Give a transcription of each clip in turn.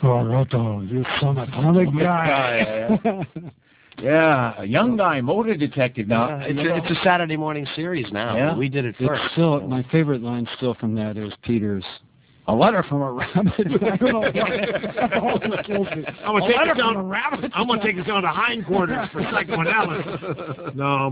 Oh, Roto, you son of a comic guy. Yeah, a young guy, motor detective. Now, It's a Saturday morning series now. Yeah. We did it first. It's still, my favorite line still from that is Peter's, a letter from a rabbit. I don't know why. That always kills me. I'm gonna take us down to hindquarters for psychoanalysis. No,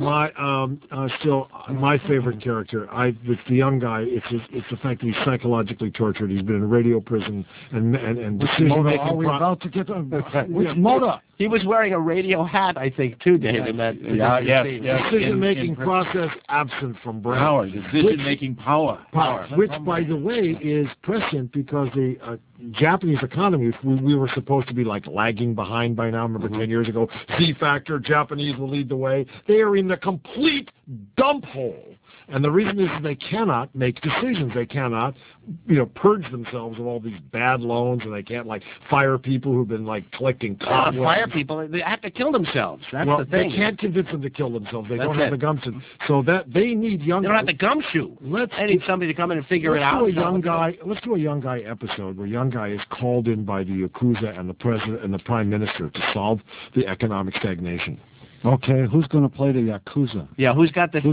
my favorite character. It's the young guy. It's the fact that he's psychologically tortured. He's been in radio prison and decision making. Are we about to get which motor? He was wearing a radio hat, I think, too, Dave. In that decision-making process absent from brain. Power, decision-making power. Which, by the way, is prescient because the Japanese economy, we were supposed to be like lagging behind by now. Remember 10 years ago, Z Factor, Japanese will lead the way. They are in the complete dump hole. And the reason is they cannot make decisions. They cannot, purge themselves of all these bad loans, and they can't, fire people who've been, collecting cobwebs. Fire people, they have to kill themselves. That's the thing. They can't convince them to kill themselves. They don't have the gumption. So that they need young. They don't have the gumshoe. They need somebody to come in and figure it out. Let's do a young guy episode where young guy is called in by the Yakuza and the president and the prime minister to solve the economic stagnation. Okay, who's going to play the Yakuza? Yeah, who's got the tattoos?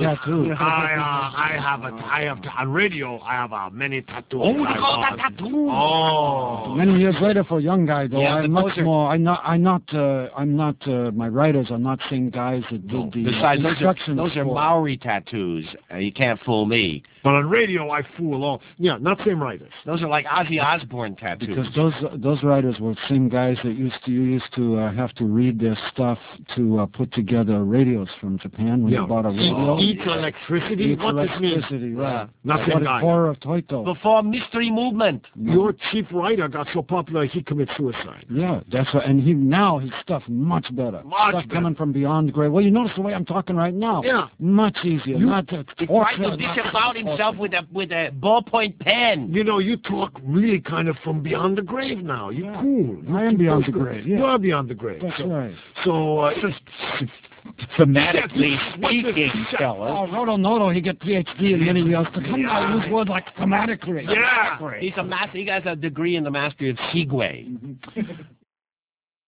I have on radio. I have many tattoos. Many years later, for a young guy, though, Yeah, I'm much more. I'm not. My writers are not same guys that did the Besides, instructions. those are Maori tattoos. You can't fool me. But on radio, I fool all. Yeah, not same writers. Those are like Ozzy Osbourne tattoos. Because those writers were the same guys that used to have to read their stuff to put together radios from Japan when you bought a radio. Eats electricity? What does this mean? Right. Not same guy. Horror of Toito. Before Mystery Movement. Your chief writer got so popular he committed suicide. Yeah, that's right. And now his stuff much better. Stuff coming from beyond the grave. Well, you notice the way I'm talking right now. Yeah. Much easier. He tried to disavow himself with a ballpoint pen. You talk really kind of from beyond the grave now. You're cool. I am beyond the grave. Yeah. You are beyond the grave. That's right. So, thematically speaking, fellas. Oh, Roto Noto, he get PhD in many years to come out use words like thematically. Yeah. He's a master. He has a degree in the mastery of Segway.